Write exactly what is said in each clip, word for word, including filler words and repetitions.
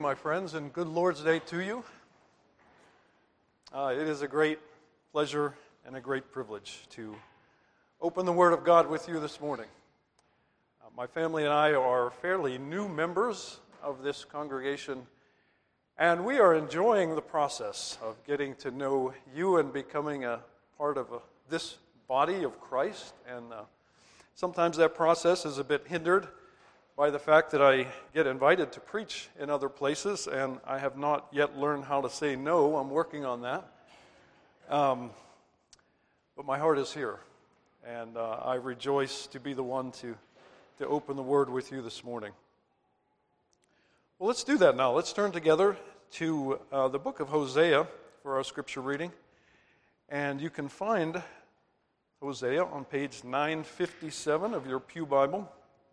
My friends, and good Lord's Day to you. Uh, it is a great pleasure and a great privilege to open the Word of God with you this morning. Uh, my family and I are fairly new members of this congregation, and we are enjoying the process of getting to know you and becoming a part of a, this body of Christ. And uh, sometimes that process is a bit hindered by the fact that I get invited to preach in other places, and I have not yet learned how to say no. I'm working on that. Um, but my heart is here, and uh, I rejoice to be the one to, to open the Word with you this morning. Well, let's do that now. Let's turn together to uh, the book of Hosea for our scripture reading. And you can find Hosea on page nine fifty-seven of your Pew Bible.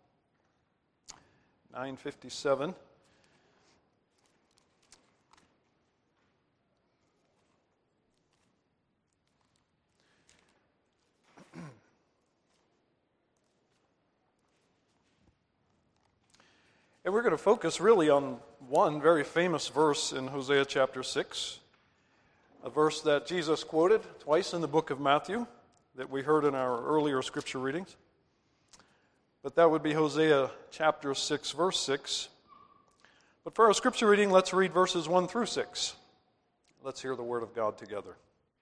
nine fifty-seven. And we're going to focus really on one very famous verse in Hosea chapter six, a verse that Jesus quoted twice in the book of Matthew that we heard in our earlier scripture readings. But that would be Hosea chapter six, verse six. But for our scripture reading, let's read verses one through six. Let's hear the word of God together.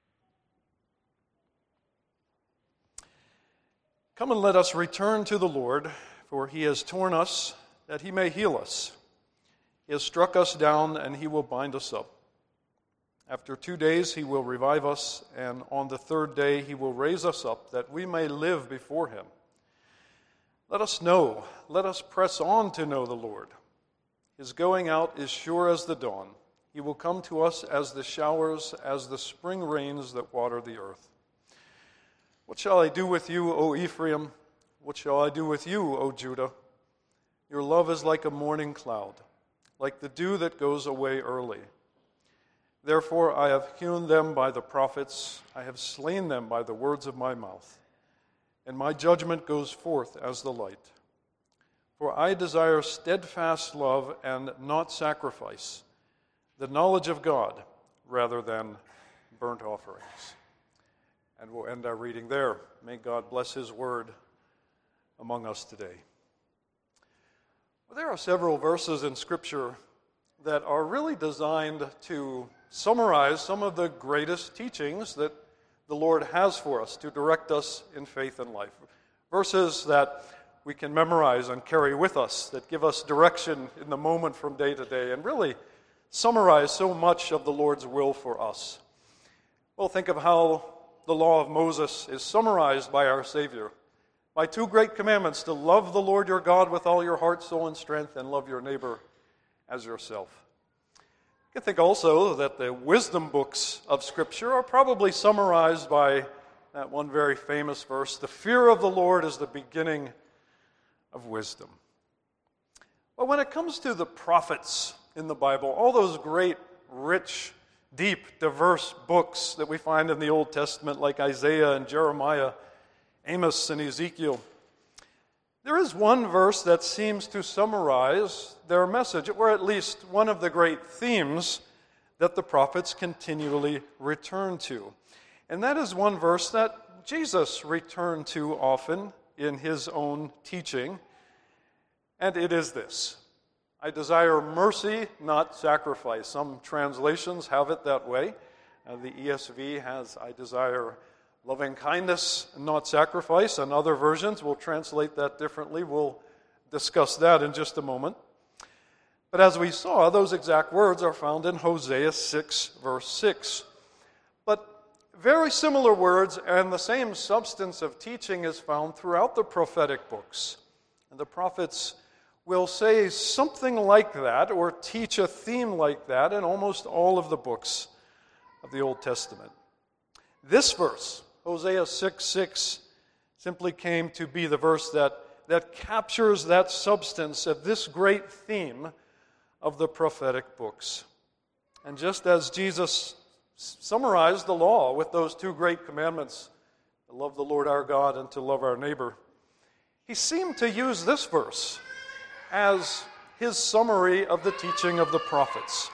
Come and let us return to the Lord, for he has torn us that he may heal us. He has struck us down, and he will bind us up. After two days he will revive us, and on the third day he will raise us up, that we may live before him. Let us know, let us press on to know the Lord. His going out is sure as the dawn. He will come to us as the showers, as the spring rains that water the earth. What shall I do with you, O Ephraim? What shall I do with you, O Judah? Your love is like a morning cloud, like the dew that goes away early. Therefore I have hewn them by the prophets, I have slain them by the words of my mouth. And my judgment goes forth as the light. For I desire steadfast love and not sacrifice, the knowledge of God rather than burnt offerings. And we'll end our reading there. May God bless his word among us today. Well, there are several verses in Scripture that are really designed to summarize some of the greatest teachings that the Lord has for us to direct us in faith and life. Verses that we can memorize and carry with us, that give us direction in the moment from day to day, and really summarize so much of the Lord's will for us. Well, think of how the law of Moses is summarized by our Savior, by two great commandments: to love the Lord your God with all your heart, soul, and strength, and love your neighbor as yourself. You can think also that the wisdom books of Scripture are probably summarized by that one very famous verse: the fear of the Lord is the beginning of wisdom. But when it comes to the prophets in the Bible, all those great, rich, deep, diverse books that we find in the Old Testament, like Isaiah and Jeremiah, Amos and Ezekiel, there is one verse that seems to summarize their message, or at least one of the great themes that the prophets continually return to. And that is one verse that Jesus returned to often in his own teaching, and it is this: I desire mercy, not sacrifice. Some translations have it that way. Uh, the E S V has, I desire loving kindness, not sacrifice, and other versions will translate that differently. We'll discuss that in just a moment. But as we saw, those exact words are found in Hosea six, verse six. But very similar words and the same substance of teaching is found throughout the prophetic books. And the prophets will say something like that, or teach a theme like that, in almost all of the books of the Old Testament. This verse, Hosea six six, simply came to be the verse that, that captures that substance of this great theme of the prophetic books. And just as Jesus summarized the law with those two great commandments, to love the Lord our God and to love our neighbor, he seemed to use this verse as his summary of the teaching of the prophets.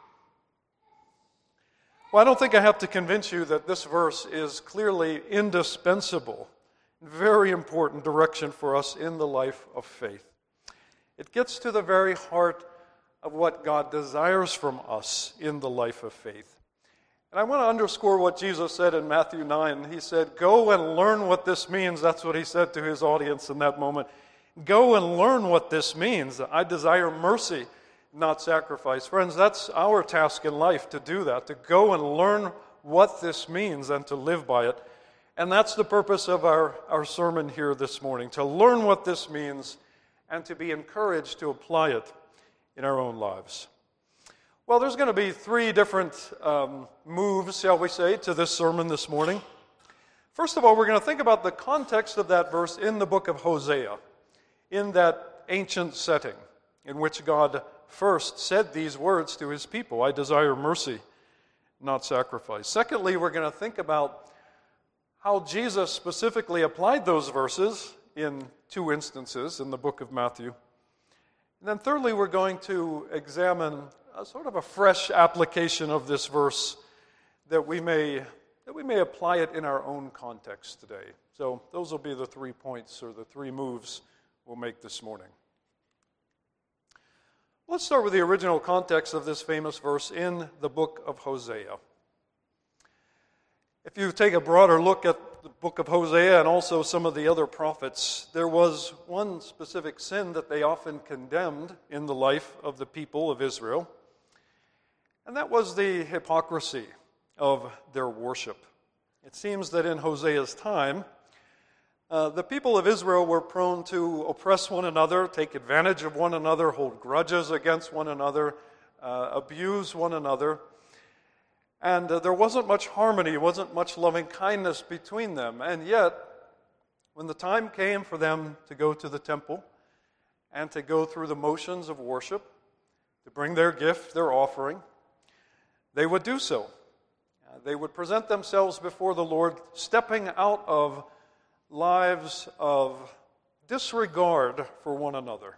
Well, I don't think I have to convince you that this verse is clearly indispensable, very important direction for us in the life of faith. It gets to the very heart of what God desires from us in the life of faith. And I want to underscore what Jesus said in Matthew nine. He said, "Go and learn what this means." That's what he said to his audience in that moment. Go and learn what this means. I desire mercy, not sacrifice. Friends, that's our task in life, to do that, to go and learn what this means and to live by it. And that's the purpose of our, our sermon here this morning, to learn what this means and to be encouraged to apply it in our own lives. Well, there's going to be three different um, moves, shall we say, to this sermon this morning. First of all, we're going to think about the context of that verse in the book of Hosea, in that ancient setting in which God first said these words to his people, "I desire mercy, not sacrifice." Secondly, we're going to think about how Jesus specifically applied those verses in two instances in the book of Matthew. And then thirdly, we're going to examine a sort of a fresh application of this verse that we may that we may apply it in our own context today. So those will be the three points or the three moves we'll make this morning. Let's start with the original context of this famous verse in the book of Hosea. If you take a broader look at the book of Hosea and also some of the other prophets, there was one specific sin that they often condemned in the life of the people of Israel, and that was the hypocrisy of their worship. It seems that in Hosea's time, uh, the people of Israel were prone to oppress one another, take advantage of one another, hold grudges against one another, uh, abuse one another. And uh, there wasn't much harmony, wasn't much loving kindness between them. And yet, when the time came for them to go to the temple and to go through the motions of worship, to bring their gift, their offering, they would do so. Uh, they would present themselves before the Lord, stepping out of lives of disregard for one another.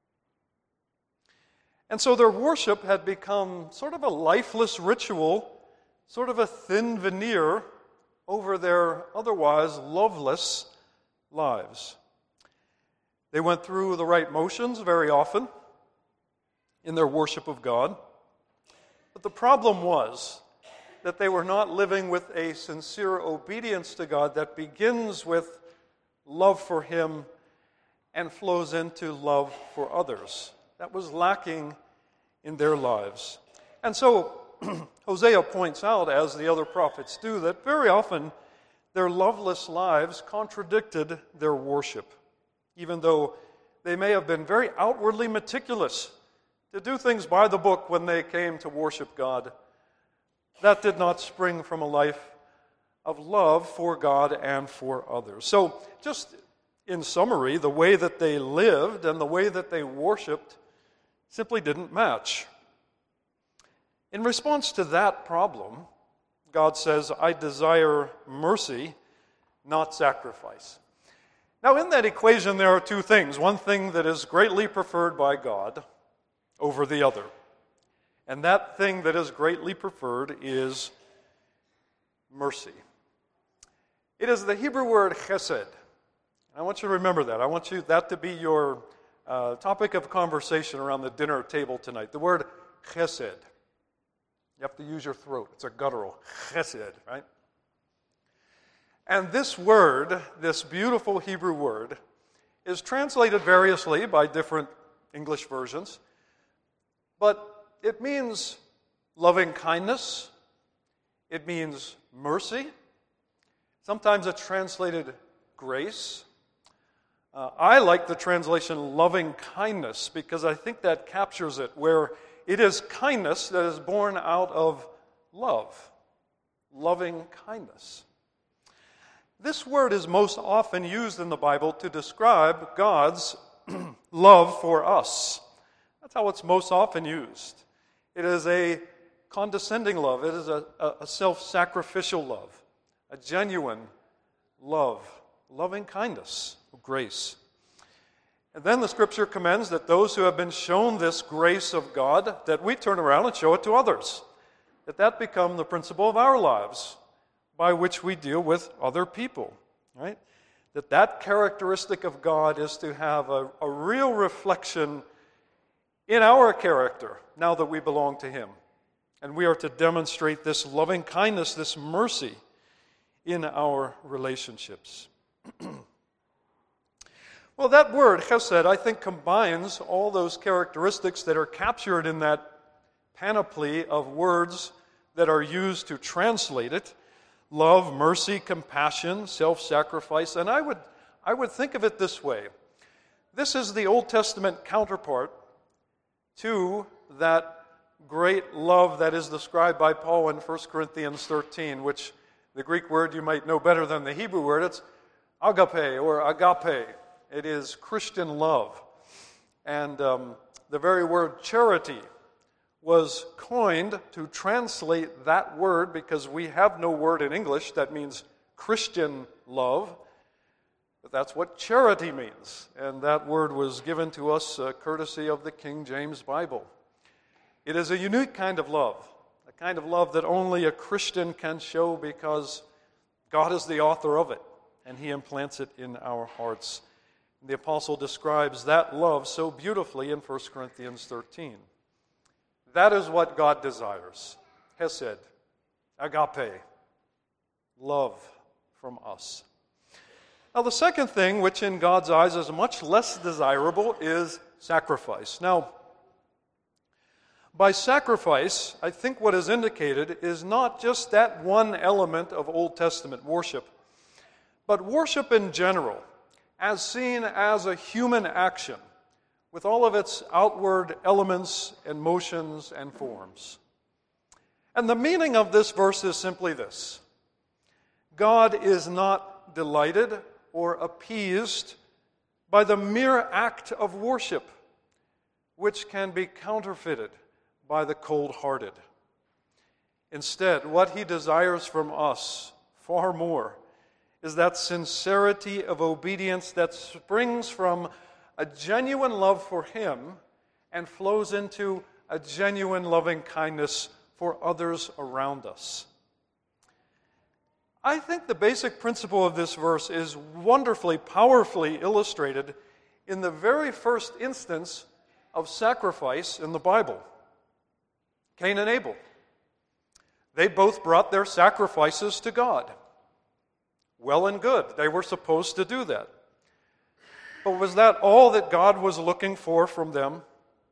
And so their worship had become sort of a lifeless ritual, sort of a thin veneer over their otherwise loveless lives. They went through the right motions very often in their worship of God, but the problem was that they were not living with a sincere obedience to God that begins with love for Him and flows into love for others. That was lacking in their lives. And so Hosea points out, as the other prophets do, that very often their loveless lives contradicted their worship, even though they may have been very outwardly meticulous to do things by the book when they came to worship God. That did not spring from a life of love for God and for others. So, just in summary, the way that they lived and the way that they worshiped simply didn't match. In response to that problem, God says, "I desire mercy, not sacrifice." Now, in that equation, there are two things. One thing that is greatly preferred by God over the other. And that thing that is greatly preferred is mercy. It is the Hebrew word chesed. I want you to remember that. I want you that to be your uh, topic of conversation around the dinner table tonight. The word chesed. You have to use your throat. It's a guttural. Chesed, right? And this word, this beautiful Hebrew word, is translated variously by different English versions. But it means loving kindness. It means mercy. Sometimes it's translated grace. Uh, I like the translation loving kindness because I think that captures it, where it is kindness that is born out of love. Loving kindness. This word is most often used in the Bible to describe God's love for us. That's how it's most often used. It is a condescending love. It is a, a self-sacrificial love, a genuine love, loving kindness, grace. And then the Scripture commends that those who have been shown this grace of God, that we turn around and show it to others. That that become the principle of our lives by which we deal with other people, right? That that characteristic of God is to have a, a real reflection in our character now that we belong to Him. And we are to demonstrate this loving kindness, this mercy in our relationships. Well, that word, chesed, I think combines all those characteristics that are captured in that panoply of words that are used to translate it. Love, mercy, compassion, self-sacrifice. And I would, I would think of it this way. This is the Old Testament counterpart to that great love that is described by Paul in First Corinthians thirteen, which the Greek word you might know better than the Hebrew word. It's agape or agape. It is Christian love. And um, the very word charity was coined to translate that word, because we have no word in English that means Christian love. But that's what charity means. And that word was given to us uh, courtesy of the King James Bible. It is a unique kind of love, a kind of love that only a Christian can show, because God is the author of it, and He implants it in our hearts. The apostle describes that love so beautifully in First Corinthians thirteen. That is what God desires. Hesed, agape, love from us. Now, the second thing, which in God's eyes is much less desirable, is sacrifice. Now, by sacrifice, I think what is indicated is not just that one element of Old Testament worship, but worship in general, as seen as a human action, with all of its outward elements and motions and forms. And the meaning of this verse is simply this: God is not delighted or appeased by the mere act of worship, which can be counterfeited by the cold-hearted. Instead, what He desires from us far more is that sincerity of obedience that springs from a genuine love for Him and flows into a genuine loving kindness for others around us. I think the basic principle of this verse is wonderfully, powerfully illustrated in the very first instance of sacrifice in the Bible. Cain and Abel. They both brought their sacrifices to God. Well and good. They were supposed to do that. But was that all that God was looking for from them?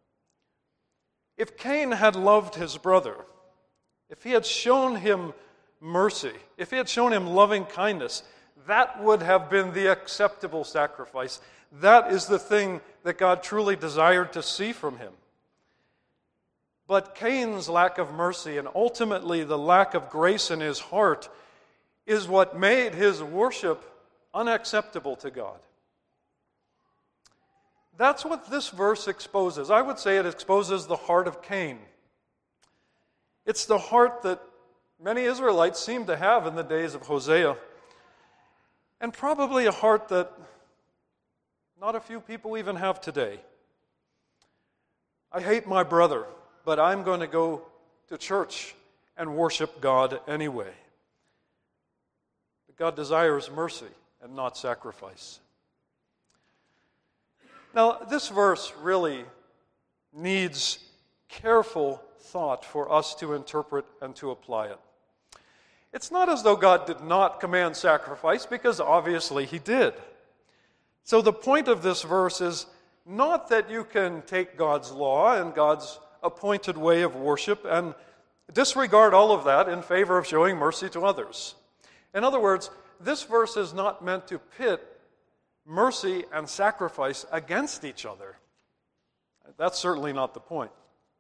If Cain had loved his brother, if he had shown him mercy, if he had shown him loving kindness, that would have been the acceptable sacrifice. That is the thing that God truly desired to see from him. But Cain's lack of mercy, and ultimately the lack of grace in his heart, is what made his worship unacceptable to God. That's what this verse exposes. I would say it exposes the heart of Cain. It's the heart that many Israelites seem to have in the days of Hosea, and probably a heart that not a few people even have today. I hate my brother, but I'm going to go to church and worship God anyway. But God desires mercy and not sacrifice. Now, this verse really needs careful thought for us to interpret and to apply it. It's not as though God did not command sacrifice, because obviously He did. So the point of this verse is not that you can take God's law and God's appointed way of worship and disregard all of that in favor of showing mercy to others. In other words, this verse is not meant to pit mercy and sacrifice against each other. That's certainly not the point.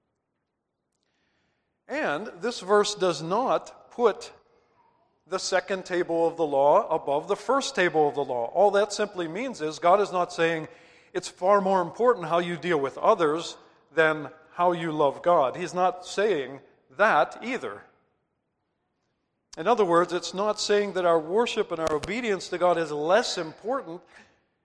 And this verse does not put the second table of the law above the first table of the law. All that simply means is God is not saying it's far more important how you deal with others than how you love God. He's not saying that either. In other words, it's not saying that our worship and our obedience to God is less important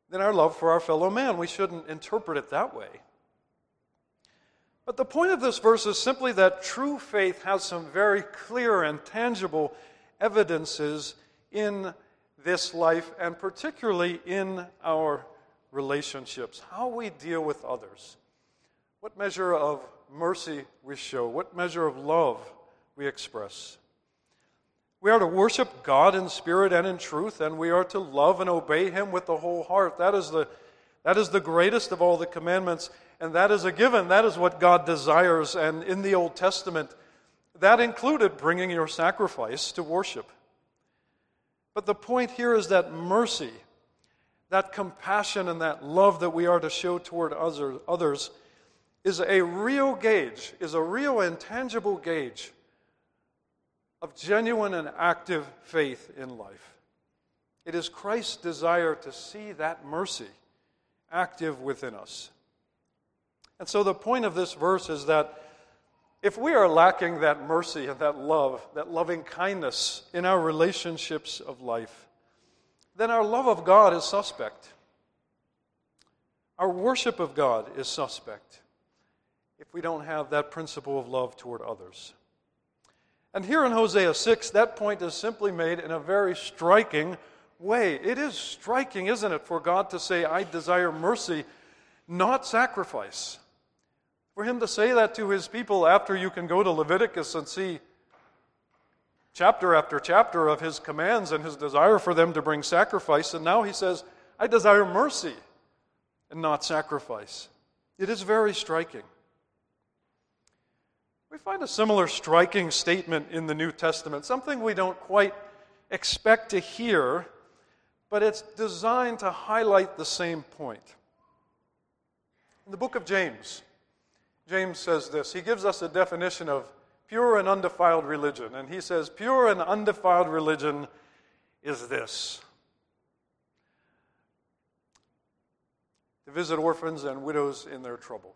than our love for our fellow man. We shouldn't interpret it that way. But the point of this verse is simply that true faith has some very clear and tangible evidences in this life, and particularly in our relationships, how we deal with others, what measure of mercy we show, what measure of love we express. We are to worship God in spirit and in truth, and we are to love and obey Him with the whole heart. That is the, that is the greatest of all the commandments, and that is a given. That is what God desires, and in the Old Testament, that included bringing your sacrifice to worship. But the point here is that mercy, that compassion and that love that we are to show toward others is a real gauge, is a real and tangible gauge of genuine and active faith in life. It is Christ's desire to see that mercy active within us. And so the point of this verse is that if we are lacking that mercy and that love, that loving kindness in our relationships of life, then our love of God is suspect. Our worship of God is suspect if we don't have that principle of love toward others. And here in Hosea six, that point is simply made in a very striking way. It is striking, isn't it, for God to say, I desire mercy, not sacrifice. For Him to say that to His people after you can go to Leviticus and see chapter after chapter of His commands and His desire for them to bring sacrifice, and now He says, I desire mercy and not sacrifice. It is very striking. We find a similar striking statement in the New Testament, something we don't quite expect to hear, but it's designed to highlight the same point. In the book of James, James says this. He gives us a definition of pure and undefiled religion, and he says, pure and undefiled religion is this: to visit orphans and widows in their trouble.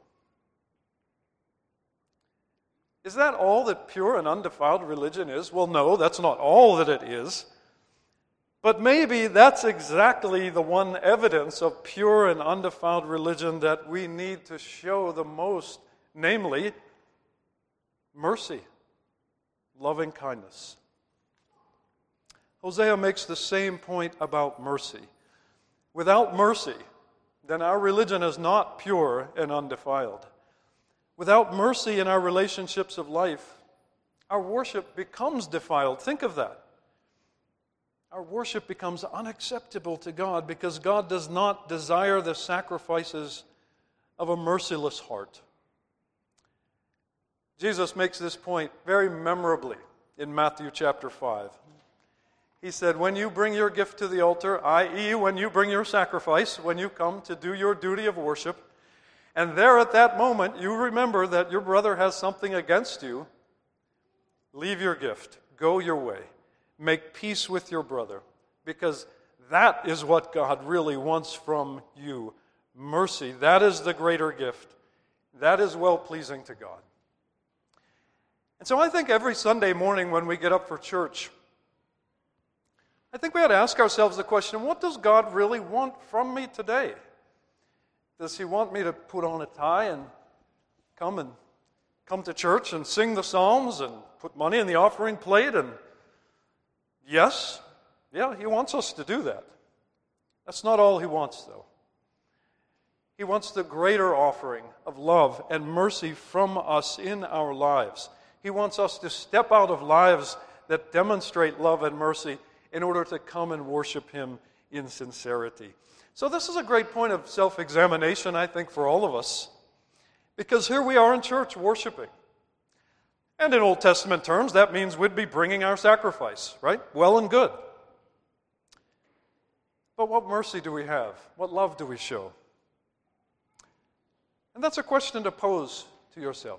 Is that all that pure and undefiled religion is? Well, no, that's not all that it is. But maybe that's exactly the one evidence of pure and undefiled religion that we need to show the most, namely, mercy, loving kindness. Hosea makes the same point about mercy. Without mercy, then our religion is not pure and undefiled. Without mercy in our relationships of life, our worship becomes defiled. Think of that. Our worship becomes unacceptable to God because God does not desire the sacrifices of a merciless heart. Jesus makes this point very memorably in Matthew chapter five. He said, when you bring your gift to the altar, that is when you bring your sacrifice, when you come to do your duty of worship, and there at that moment you remember that your brother has something against you, leave your gift, go your way, make peace with your brother, because that is what God really wants from you. Mercy, that is the greater gift. That is well-pleasing to God. And so I think every Sunday morning when we get up for church, I think we ought to ask ourselves the question, what does God really want from me today? Does He want me to put on a tie and come and come to church and sing the psalms and put money in the offering plate? And yes, yeah, He wants us to do that. That's not all He wants, though. He wants the greater offering of love and mercy from us in our lives. He wants us to step out of lives that demonstrate love and mercy in order to come and worship Him in sincerity. So this is a great point of self-examination, I think, for all of us, because here we are in church worshiping. And in Old Testament terms, that means we'd be bringing our sacrifice, right? Well and good. But what mercy do we have? What love do we show? And that's a question to pose to yourself,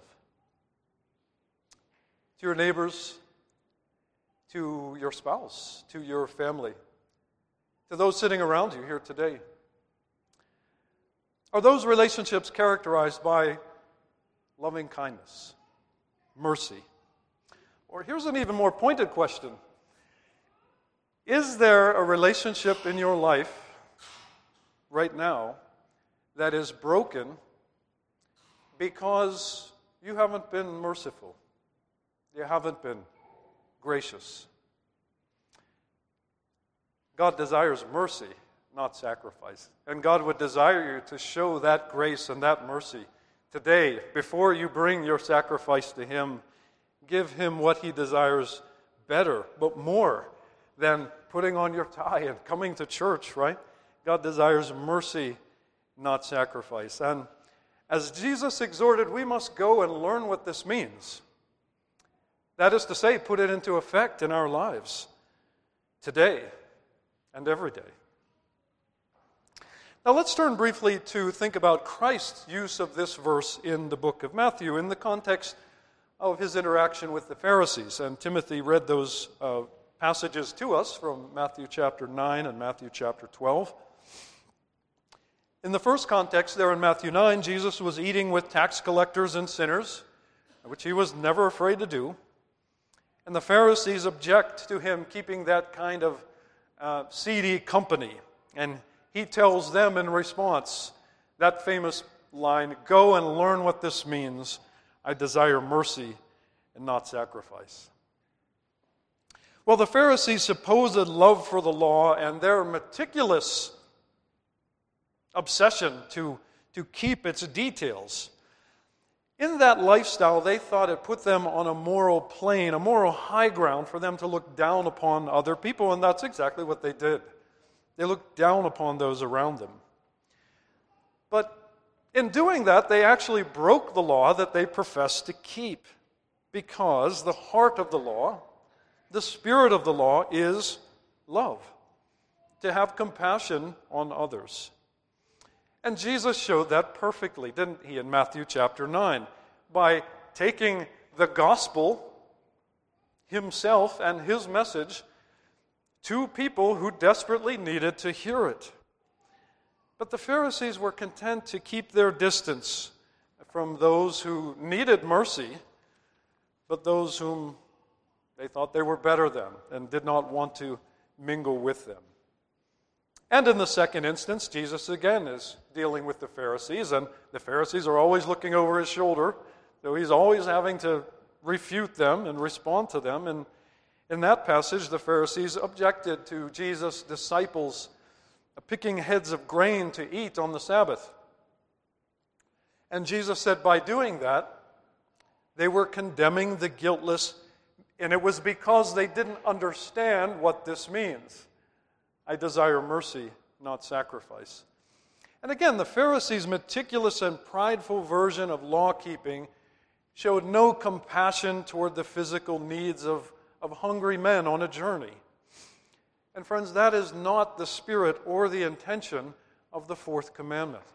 to your neighbors, to your spouse, to your family, to those sitting around you here today. Are those relationships characterized by loving kindness, mercy? Or here's an even more pointed question. Is there a relationship in your life right now that is broken because you haven't been merciful. You haven't been gracious. God desires mercy, not sacrifice. And God would desire you to show that grace and that mercy today. Before you bring your sacrifice to Him, give Him what He desires better, but more than putting on your tie and coming to church, right? God desires mercy, not sacrifice. And as Jesus exhorted, we must go and learn what this means. That is to say, put it into effect in our lives today and every day. Now let's turn briefly to think about Christ's use of this verse in the book of Matthew in the context of His interaction with the Pharisees. And Timothy read those uh, passages to us from Matthew chapter nine and Matthew chapter twelve. In the first context there in Matthew nine, Jesus was eating with tax collectors and sinners, which He was never afraid to do. And the Pharisees object to Him keeping that kind of uh, seedy company. And He tells them in response that famous line, "Go and learn what this means. I desire mercy and not sacrifice." Well, the Pharisees' supposed love for the law and their meticulous obsession to, to keep its details, in that lifestyle, they thought it put them on a moral plane, a moral high ground for them to look down upon other people, and that's exactly what they did. They looked down upon those around them. But in doing that, they actually broke the law that they professed to keep, because the heart of the law, the spirit of the law, is love, to have compassion on others. And Jesus showed that perfectly, didn't He, in Matthew chapter nine, by taking the gospel Himself and His message to people who desperately needed to hear it. But the Pharisees were content to keep their distance from those who needed mercy, but those whom they thought they were better than and did not want to mingle with them. And in the second instance, Jesus again is dealing with the Pharisees, and the Pharisees are always looking over His shoulder, so He's always having to refute them and respond to them. And in that passage, the Pharisees objected to Jesus' disciples picking heads of grain to eat on the Sabbath. And Jesus said by doing that, they were condemning the guiltless, and it was because they didn't understand what this means. I desire mercy, not sacrifice. And again, the Pharisees' meticulous and prideful version of law-keeping showed no compassion toward the physical needs of, of hungry men on a journey. And friends, that is not the spirit or the intention of the fourth commandment.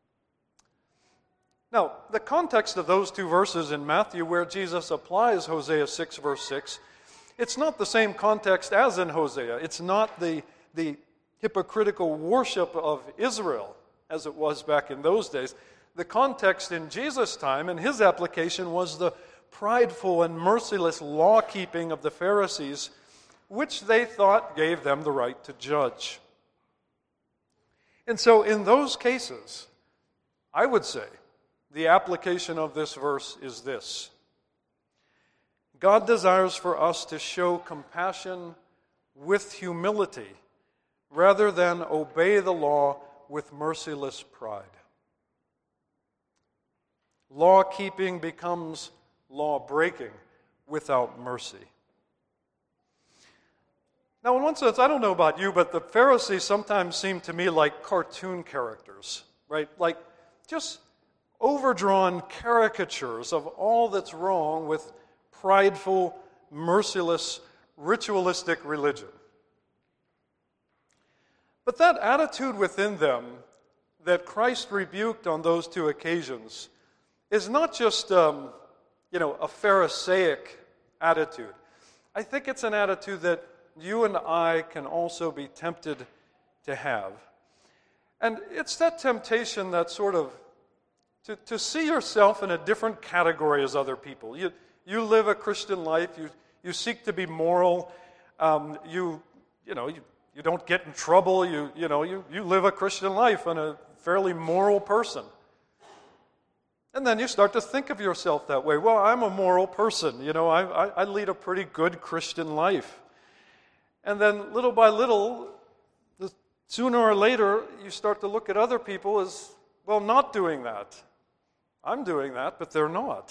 Now, the context of those two verses in Matthew where Jesus applies Hosea six, verse six, it's not the same context as in Hosea. It's not the the hypocritical worship of Israel as it was back in those days. The context in Jesus' time and His application was the prideful and merciless law-keeping of the Pharisees, which they thought gave them the right to judge. And so in those cases, I would say the application of this verse is this: God desires for us to show compassion with humility, rather than obey the law with merciless pride. Law-keeping becomes law-breaking without mercy. Now, in one sense, I don't know about you, but the Pharisees sometimes seem to me like cartoon characters, right? Like just overdrawn caricatures of all that's wrong with prideful, merciless, ritualistic religion. But that attitude within them that Christ rebuked on those two occasions is not just, um, you know, a Pharisaic attitude. I think it's an attitude that you and I can also be tempted to have. And it's that temptation that sort of, to, to see yourself in a different category as other people. You, you live a Christian life, you, you seek to be moral, um, you, you know, you, You don't get in trouble. You, you know, you, you live a Christian life and a fairly moral person. And then you start to think of yourself that way. Well, I'm a moral person. You know, I, I, I lead a pretty good Christian life. And then little by little, the, sooner or later, you start to look at other people as, well, not doing that. I'm doing that, but they're not.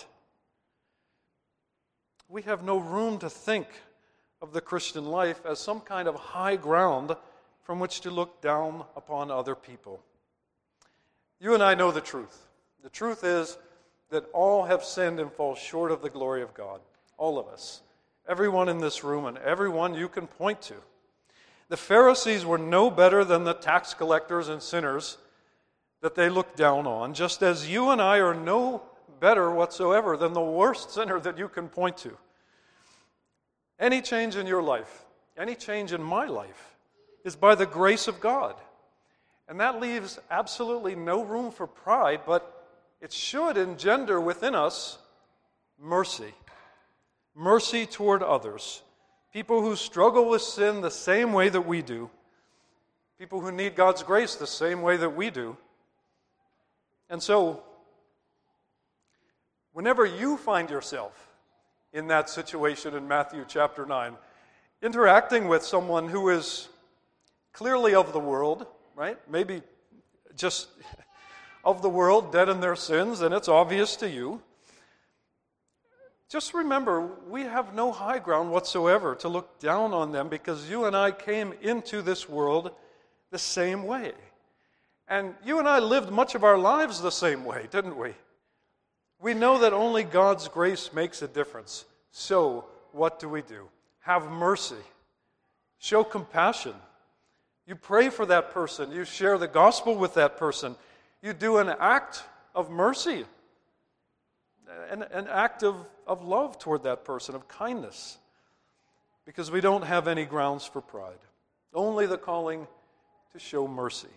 We have no room to think of the Christian life as some kind of high ground from which to look down upon other people. You and I know the truth. The truth is that all have sinned and fall short of the glory of God. All of us. Everyone in this room and everyone you can point to. The Pharisees were no better than the tax collectors and sinners that they looked down on, just as you and I are no better whatsoever than the worst sinner that you can point to. Any change in your life, any change in my life, is by the grace of God. And that leaves absolutely no room for pride, but it should engender within us mercy. Mercy toward others. People who struggle with sin the same way that we do. People who need God's grace the same way that we do. And so, whenever you find yourself in that situation in Matthew chapter nine, interacting with someone who is clearly of the world, right? Maybe just of the world, dead in their sins, and it's obvious to you. Just remember, we have no high ground whatsoever to look down on them because you and I came into this world the same way. And you and I lived much of our lives the same way, didn't we? We know that only God's grace makes a difference. So, what do we do? Have mercy. Show compassion. You pray for that person. You share the gospel with that person. You do an act of mercy. An, an act of, of love toward that person, of kindness. Because we don't have any grounds for pride. Only the calling to show mercy.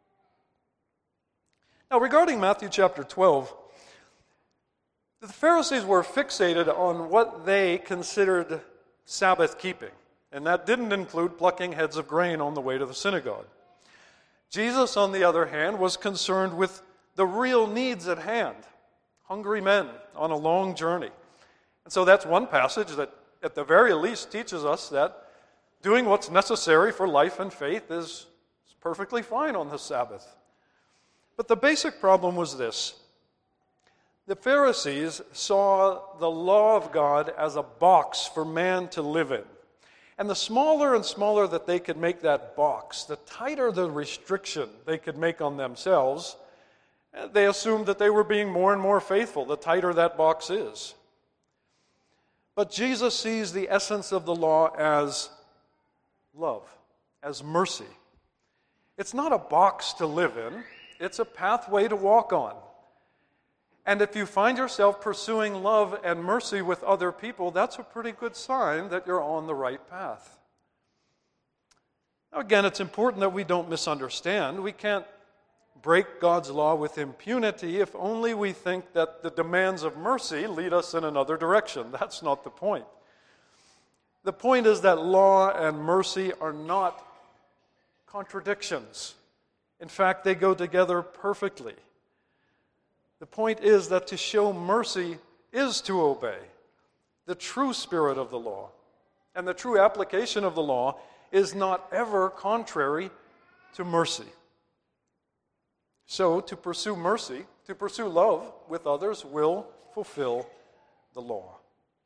Now, regarding Matthew chapter twelve, the Pharisees were fixated on what they considered Sabbath keeping, and that didn't include plucking heads of grain on the way to the synagogue. Jesus, on the other hand, was concerned with the real needs at hand, hungry men on a long journey. And so that's one passage that, at the very least, teaches us that doing what's necessary for life and faith is perfectly fine on the Sabbath. But the basic problem was this. The Pharisees saw the law of God as a box for man to live in. And the smaller and smaller that they could make that box, the tighter the restriction they could make on themselves, they assumed that they were being more and more faithful, the tighter that box is. But Jesus sees the essence of the law as love, as mercy. It's not a box to live in. It's a pathway to walk on. And if you find yourself pursuing love and mercy with other people, that's a pretty good sign that you're on the right path. Now, again, it's important that we don't misunderstand. We can't break God's law with impunity if only we think that the demands of mercy lead us in another direction. That's not the point. The point is that law and mercy are not contradictions. In fact, they go together perfectly. The point is that to show mercy is to obey the true spirit of the law. And the true application of the law is not ever contrary to mercy. So, to pursue mercy, to pursue love with others will fulfill the law.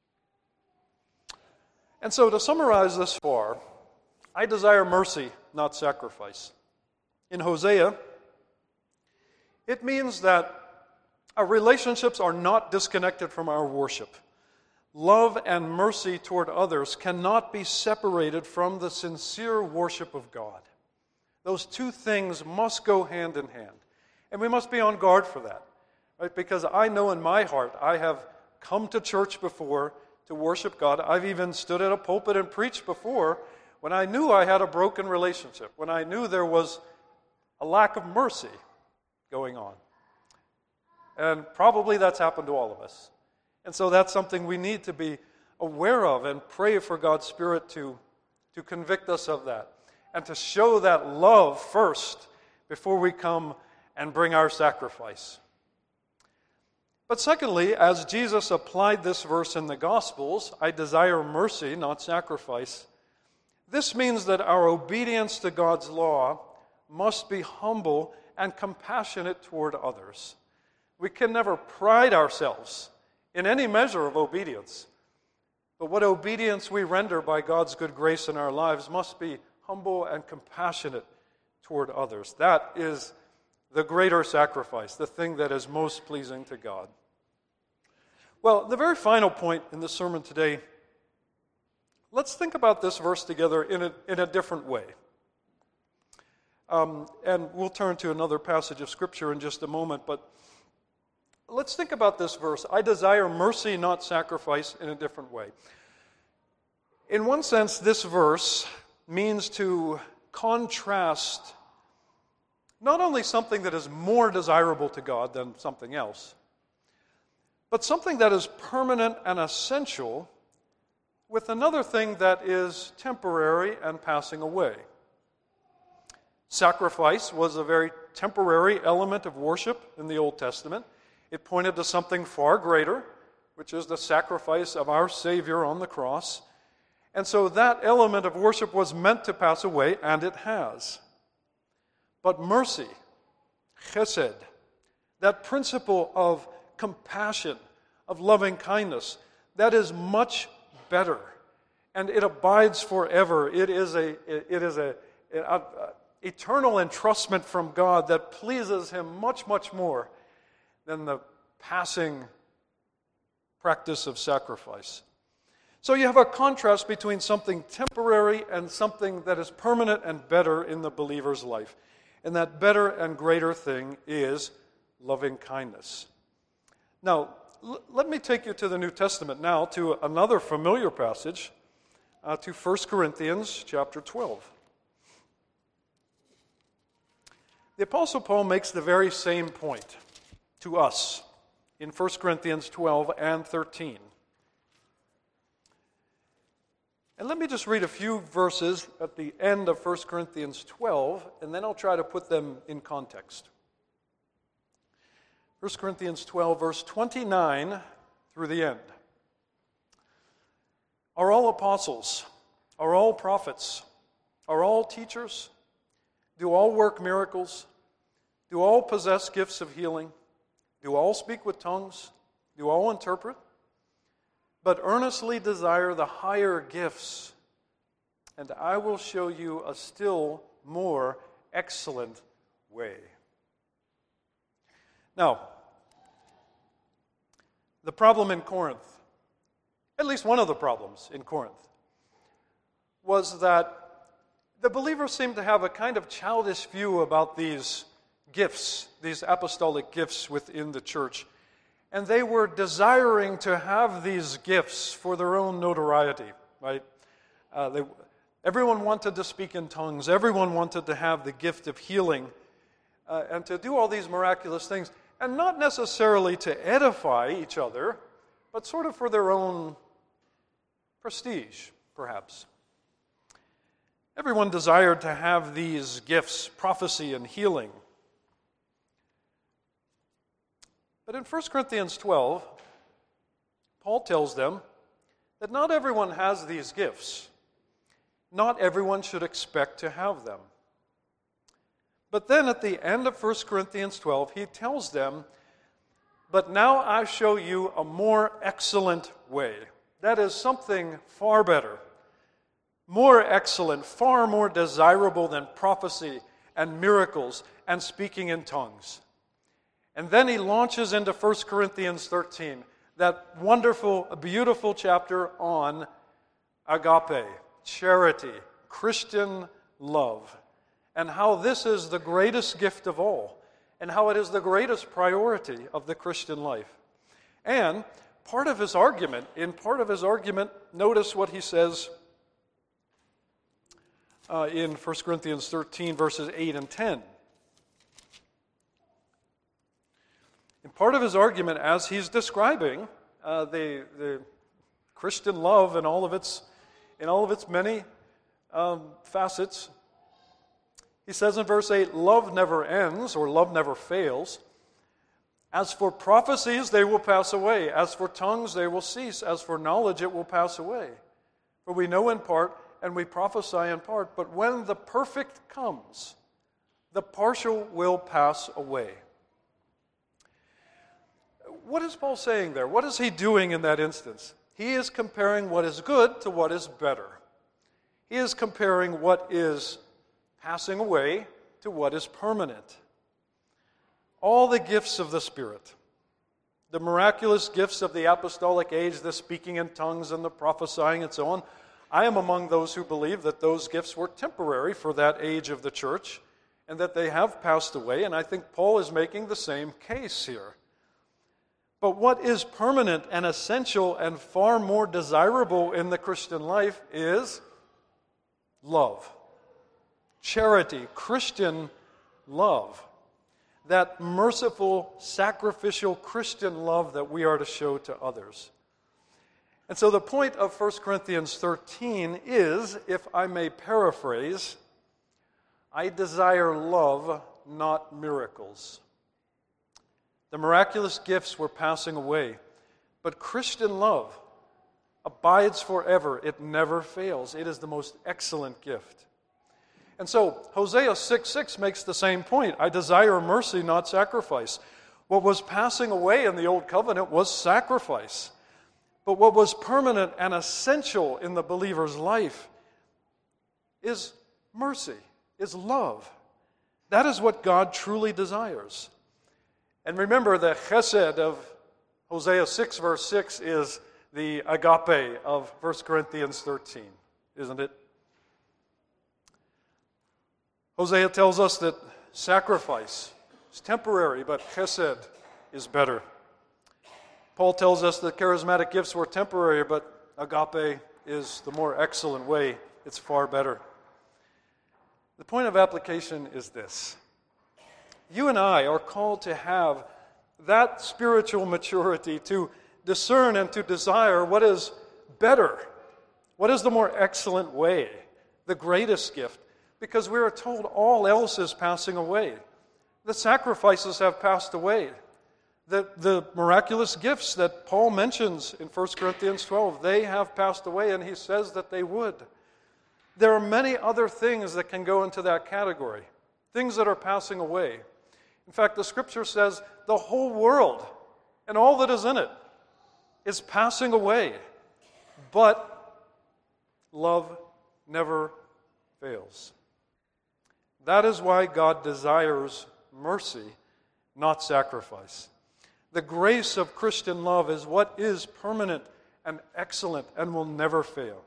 And so, to summarize this far, I desire mercy, not sacrifice. In Hosea, it means that our relationships are not disconnected from our worship. Love and mercy toward others cannot be separated from the sincere worship of God. Those two things must go hand in hand. And we must be on guard for that, right? Because I know in my heart I have come to church before to worship God. I've even stood at a pulpit and preached before when I knew I had a broken relationship, when I knew there was a lack of mercy going on. And probably that's happened to all of us. And so that's something we need to be aware of and pray for God's Spirit to, to convict us of that. and to show that love first before we come and bring our sacrifice. But secondly, as Jesus applied this verse in the Gospels, I desire mercy, not sacrifice, this means that our obedience to God's law must be humble and compassionate toward others. We can never pride ourselves in any measure of obedience, but what obedience we render by God's good grace in our lives must be humble and compassionate toward others. That is the greater sacrifice, the thing that is most pleasing to God. Well, the very final point in the sermon today, let's think about this verse together in a, in a different way. Um, and we'll turn to another passage of Scripture in just a moment, but let's think about this verse. I desire mercy, not sacrifice, in a different way. In one sense, this verse means to contrast not only something that is more desirable to God than something else, but something that is permanent and essential with another thing that is temporary and passing away. Sacrifice was a very temporary element of worship in the Old Testament. It pointed to something far greater, which is the sacrifice of our Savior on the cross. And so that element of worship was meant to pass away, and it has. But mercy, chesed, that principle of compassion, of loving kindness, that is much better, and it abides forever. It is a it is a, a, a eternal entrustment from God that pleases Him much, much more than the passing practice of sacrifice. So you have a contrast between something temporary and something that is permanent and better in the believer's life. And that better and greater thing is loving kindness. Now, l- let me take you to the New Testament now, to another familiar passage, uh, to First Corinthians chapter twelve. The Apostle Paul makes the very same point to us in First Corinthians twelve and thirteen. And let me just read a few verses at the end of First Corinthians twelve, and then I'll try to put them in context. First Corinthians twelve, verse twenty-nine through the end. Are all apostles? Are all prophets? Are all teachers? Do all work miracles? Do all possess gifts of healing? Do all speak with tongues? Do all interpret? But earnestly desire the higher gifts, and I will show you a still more excellent way. Now, the problem in Corinth, at least one of the problems in Corinth, was that the believers seemed to have a kind of childish view about these gifts, these apostolic gifts within the church. And they were desiring to have these gifts for their own notoriety, right? Uh, they, everyone wanted to speak in tongues. Everyone wanted to have the gift of healing uh, and to do all these miraculous things. And not necessarily to edify each other, but sort of for their own prestige, perhaps. Everyone desired to have these gifts, prophecy and healing. But in First Corinthians twelve, Paul tells them that not everyone has these gifts. Not everyone should expect to have them. But then at the end of First Corinthians twelve, he tells them, but now I show you a more excellent way. That is something far better, more excellent, far more desirable than prophecy and miracles and speaking in tongues. And then he launches into First Corinthians thirteen, that wonderful, beautiful chapter on agape, charity, Christian love, and how this is the greatest gift of all, and how it is the greatest priority of the Christian life. And part of his argument, in part of his argument, notice what he says uh, in First Corinthians thirteen, verses eight and ten. In part of his argument, as he's describing uh, the, the Christian love in all of its in all of its many um, facets, He says in verse eight, love never ends, or love never fails. As for prophecies, they will pass away. As for tongues, they will cease. As for knowledge, it will pass away. For we know in part, and we prophesy in part. But when the perfect comes, the partial will pass away. What is Paul saying there? What is he doing in that instance? He is comparing what is good to what is better. He is comparing what is passing away to what is permanent. All the gifts of the Spirit, the miraculous gifts of the apostolic age, the speaking in tongues and the prophesying and so on, I am among those who believe that those gifts were temporary for that age of the church and that they have passed away, and I think Paul is making the same case here. But what is permanent and essential and far more desirable in the Christian life is love. Charity, Christian love. That merciful, sacrificial Christian love that we are to show to others. And so the point of First Corinthians thirteen is, if I may paraphrase, I desire love, not miracles. The miraculous gifts were passing away, but Christian love abides forever. It never fails. It is the most excellent gift. And so Hosea six six makes the same point. I desire mercy, not sacrifice. What was passing away in the Old Covenant was sacrifice. But what was permanent and essential in the believer's life is mercy, is love. That is what God truly desires. And remember, the chesed of Hosea six verse six is the agape of First Corinthians thirteen, isn't it? Hosea tells us that sacrifice is temporary, but chesed is better. Paul tells us that charismatic gifts were temporary, but agape is the more excellent way. It's far better. The point of application is this. You and I are called to have that spiritual maturity, to discern and to desire what is better, what is the more excellent way, the greatest gift. Because we are told all else is passing away. The sacrifices have passed away. The, the miraculous gifts that Paul mentions in First Corinthians twelve, they have passed away, and he says that they would. There are many other things that can go into that category, things that are passing away. In fact, the Scripture says the whole world and all that is in it is passing away, but love never fails. That is why God desires mercy, not sacrifice. The grace of Christian love is what is permanent and excellent and will never fail.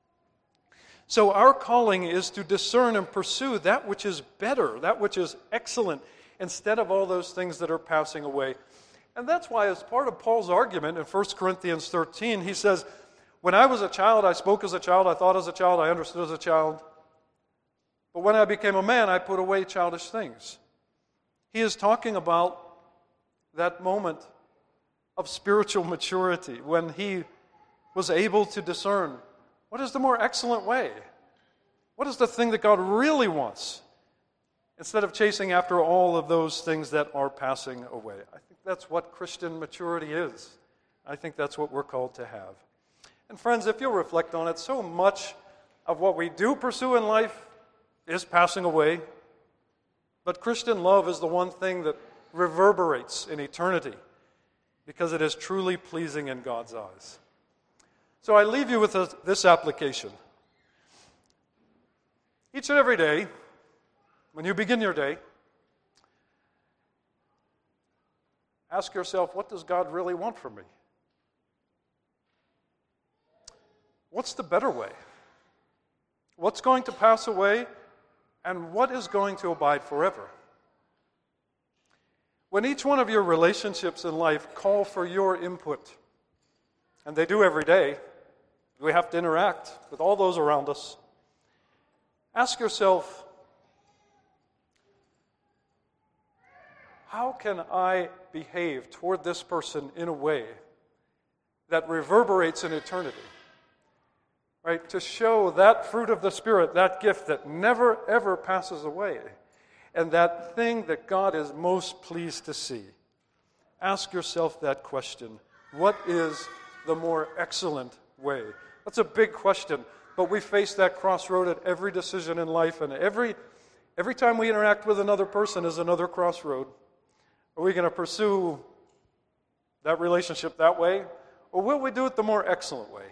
So our calling is to discern and pursue that which is better, that which is excellent, instead of all those things that are passing away. And that's why, as part of Paul's argument in First Corinthians thirteen, he says, when I was a child, I spoke as a child, I thought as a child, I understood as a child. But when I became a man, I put away childish things. He is talking about that moment of spiritual maturity when he was able to discern what is the more excellent way? What is the thing that God really wants? Instead of chasing after all of those things that are passing away. I think that's what Christian maturity is. I think that's what we're called to have. And friends, if you'll reflect on it, so much of what we do pursue in life is passing away. But Christian love is the one thing that reverberates in eternity because it is truly pleasing in God's eyes. So I leave you with a, this application. Each and every day, when you begin your day, ask yourself, what does God really want from me? What's the better way? What's going to pass away? And what is going to abide forever? When each one of your relationships in life call for your input, and they do every day, we have to interact with all those around us, ask yourself, how can I behave toward this person in a way that reverberates in eternity? right? To show that fruit of the Spirit, that gift that never, ever passes away, and that thing that God is most pleased to see. Ask yourself that question. What is the more excellent way? That's a big question, but we face that crossroad at every decision in life, and every every time we interact with another person is another crossroad. Are we going to pursue that relationship that way, or will we do it the more excellent way?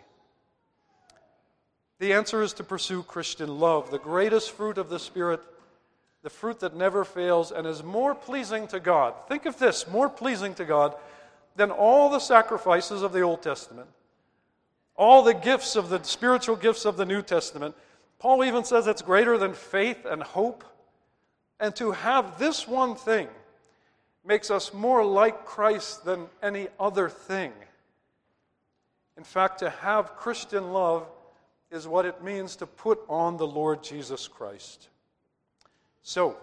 The answer is to pursue Christian love, the greatest fruit of the Spirit, the fruit that never fails and is more pleasing to God. Think of this, more pleasing to God than all the sacrifices of the Old Testament, all the gifts of the spiritual gifts of the New Testament. Paul even says it's greater than faith and hope. And to have this one thing makes us more like Christ than any other thing. In fact, to have Christian love is what it means to put on the Lord Jesus Christ. So,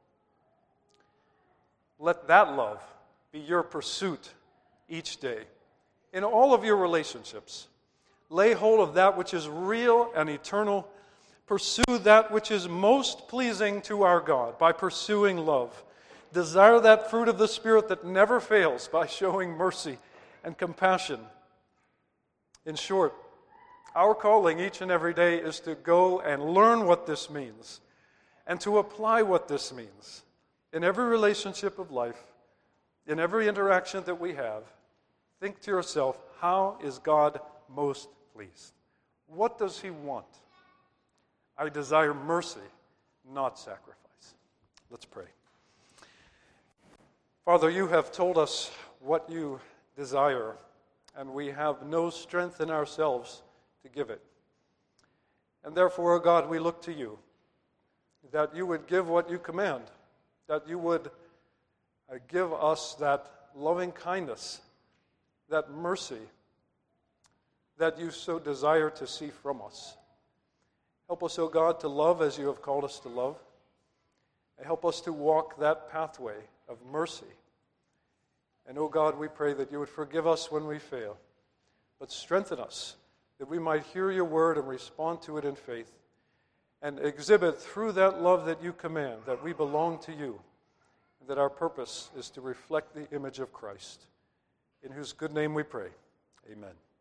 let that love be your pursuit each day. In all of your relationships, lay hold of that which is real and eternal. Pursue that which is most pleasing to our God by pursuing love. Desire that fruit of the Spirit that never fails by showing mercy and compassion. In short, our calling each and every day is to go and learn what this means and to apply what this means in every relationship of life, in every interaction that we have. Think to yourself, how is God most pleased? What does He want? I desire mercy, not sacrifice. Let's pray. Father, you have told us what you desire, and we have no strength in ourselves to give it. And therefore, O God, we look to you, that you would give what you command, that you would uh, give us that loving kindness, that mercy that you so desire to see from us. Help us, O God, to love as you have called us to love. And help us to walk that pathway of mercy. And, O God, we pray that you would forgive us when we fail, but strengthen us that we might hear your word and respond to it in faith and exhibit through that love that you command that we belong to you and that our purpose is to reflect the image of Christ, in whose good name we pray. Amen.